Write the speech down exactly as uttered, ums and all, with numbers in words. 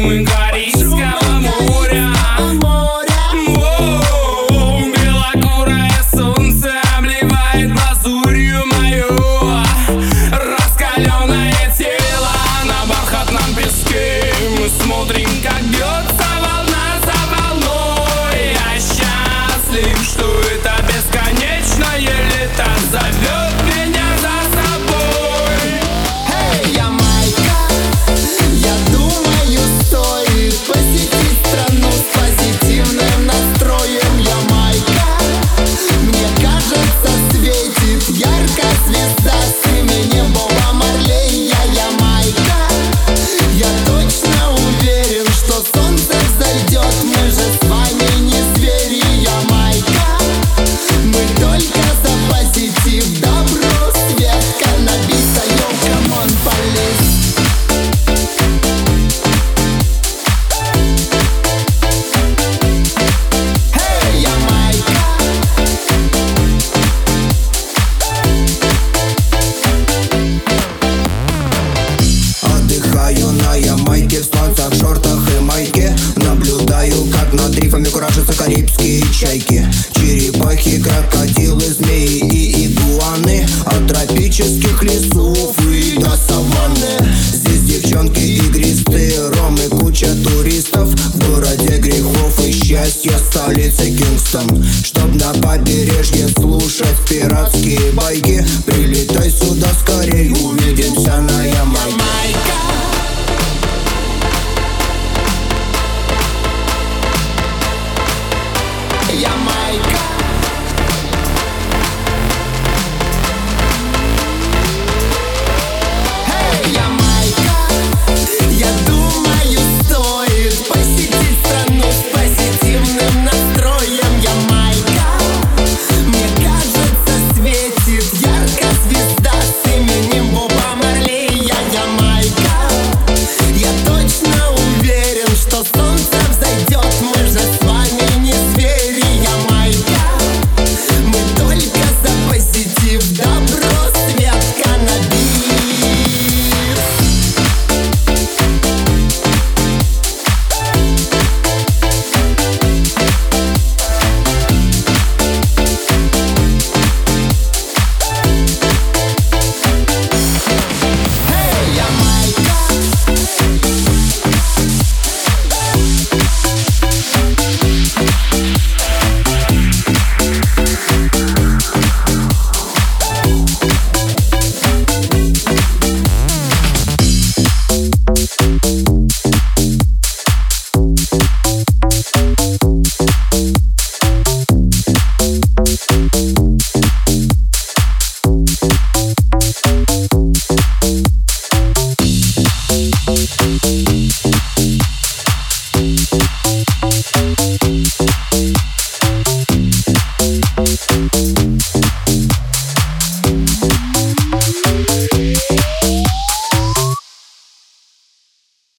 дымы Карибского моря. Воу, белокурое солнце обливает лазурью мою раскаленное тело на бархатном песке. Мы смотрим, как бьется волна за волной. Я счастлив, что это бесконечное лето зовет меня за собой. Эй, Ямайка, я думаю, стоит посетить страну с позитивным настроем. Ямайка, мне кажется, светит ярко звезда с именем Боба Марлей. Я Ямайка, я точно уверен, что солнце взойдет. Мы же с вами не звери. Ямайка, мы только за позитив, добро, свет, каннабиса, йо, камон, полис. Эй, Ямайка, отдыхаю на Ямайке, в сланцах, шортах и майке. Наблюдаю, как над рифами куражатся карибские чайки, черепахи, крокодилы, змеи и игуаны. От тропических лесов и до саванны. Здесь девчонки игристые, ром и куча туристов. В городе грехов и счастья, столице Кингстон. Чтоб на побережье слушать пиратские байки, прилетай сюда скорей, увидимся на Ямайке.